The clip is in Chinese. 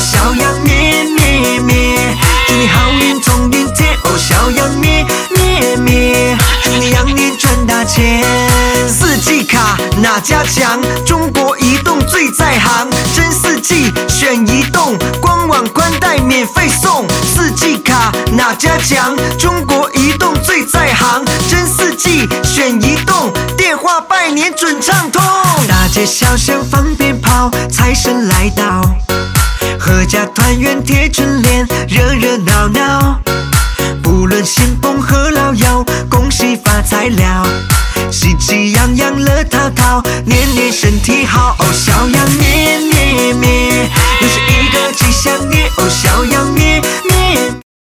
小羊咩咩咩，祝你好运从云天哦，小羊咩咩咩，祝你羊年赚大钱。4G 卡哪家强？中国移动最在行，真4G选移动，官网宽带免费送。4G 卡哪家强？中国移动最在行，真4G选移动，电话拜年准畅通。大街小巷放鞭炮，财神来到，阖家团圆贴春联，热热闹闹。不论新婚和老幼，恭喜发财了，喜气洋洋乐淘淘，年年身体好哦，小羊咩咩咩，又是一个吉祥年哦，小羊咩咩。